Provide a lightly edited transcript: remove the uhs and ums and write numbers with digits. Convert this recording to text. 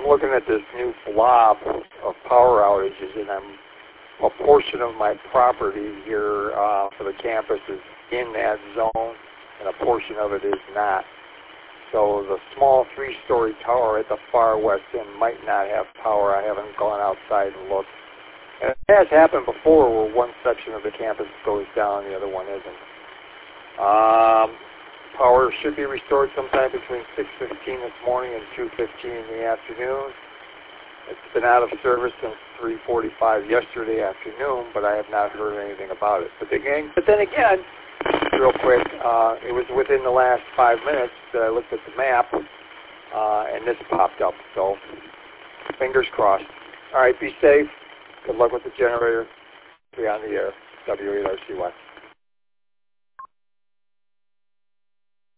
I'm looking at this new blob of power outages, and a portion of my property here for the campus is in that zone, and a portion of it is not. So the small 3-story tower at the far west end might not have power. I haven't gone outside and looked. And it has happened before where one section of the campus goes down, the other one isn't. Power should be restored sometime between 6:15 this morning and 2:15 in the afternoon. It's been out of service since 3:45 yesterday afternoon, but I have not heard anything about it. But then again, real quick, it was within the last 5 minutes that I looked at the map, and this popped up. So fingers crossed. All right, be safe. Good luck with the generator. Be on the air. W8RCY.